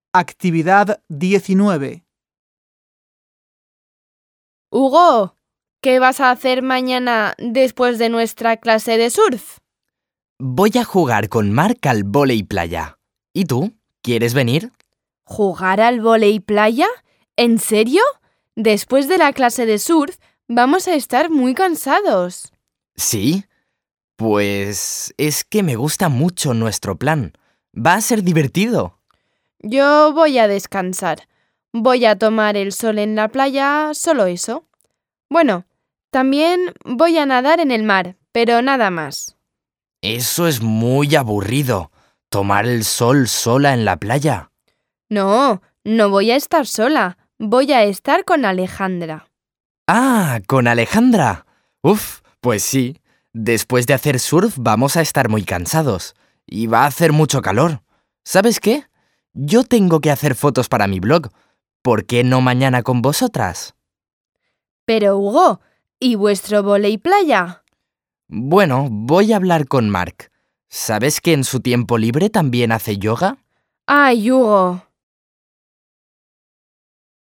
Actividad 19. Hugo, ¿qué vas a hacer mañana después de nuestra clase de surf? Voy a jugar con Marc al vóley playa. ¿Y tú? ¿Quieres venir? ¿Jugar al vóley playa? ¿En serio? Después de la clase de surf vamos a estar muy cansados. ¿Sí? Pues es que me gusta mucho nuestro plan. Va a ser divertido. Yo voy a descansar. Voy a tomar el sol en la playa, solo eso. Bueno, también voy a nadar en el mar, pero nada más. Eso es muy aburrido. Tomar el sol sola en la playa. No, no voy a estar sola. Voy a estar con Alejandra. ¡Ah! ¿Con Alejandra? Uf, pues sí. Después de hacer surf vamos a estar muy cansados. Y va a hacer mucho calor. ¿Sabes qué? Yo tengo que hacer fotos para mi blog. ¿Por qué no mañana con vosotras? Pero Hugo, ¿y vuestro vóley playa? Bueno, voy a hablar con Marc. ¿Sabes que en su tiempo libre también hace yoga? ¡Ay, Hugo!